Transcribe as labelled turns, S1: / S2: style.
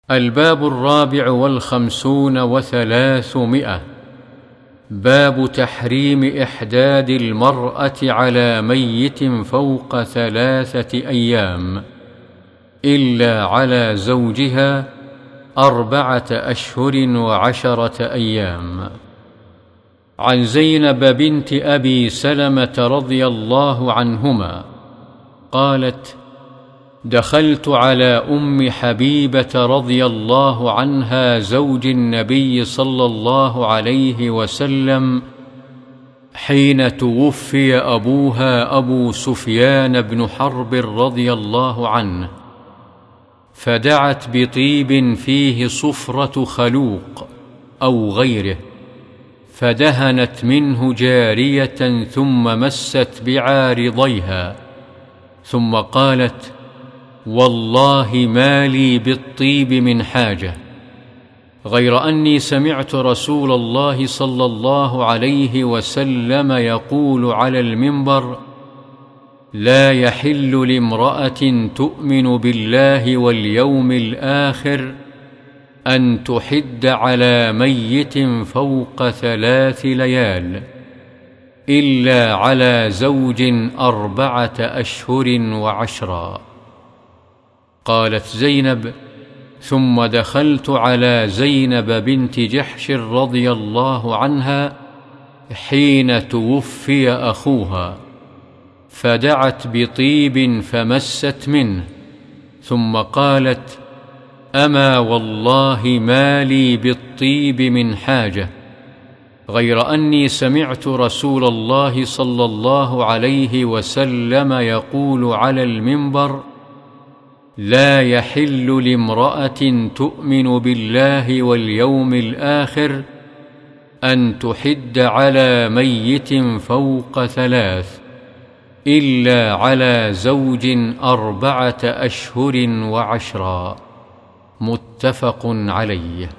S1: الباب 54 باب تحريم إحداد المرأة على ميت فوق 3 أيام إلا على زوجها 4 أشهر و10 أيام. عن زينب بنت أبي سلمة رضي الله عنهما قالت: دخلت على أم حبيبة رضي الله عنها زوج النبي صلى الله عليه وسلم حين توفي أبوها أبو سفيان بن حرب رضي الله عنه، فدعت بطيب فيه صفرة خلوق أو غيره، فدهنت منه جارية ثم مست بعارضيها، ثم قالت: والله ما لي بالطيب من حاجة، غير أني سمعت رسول الله صلى الله عليه وسلم يقول على المنبر: لا يحل لامرأة تؤمن بالله واليوم الآخر أن تحد على ميت فوق 3 ليال إلا على زوج 4 أشهر و10. قالت زينب: ثم دخلت على زينب بنت جحش رضي الله عنها حين توفي أخوها، فدعت بطيب فمست منه، ثم قالت: أما والله ما لي بالطيب من حاجة، غير أني سمعت رسول الله صلى الله عليه وسلم يقول على المنبر: لا يحل لامرأة تؤمن بالله واليوم الآخر أن تحد على ميت فوق 3 إلا على زوج 4 أشهر و10. متفق عليه.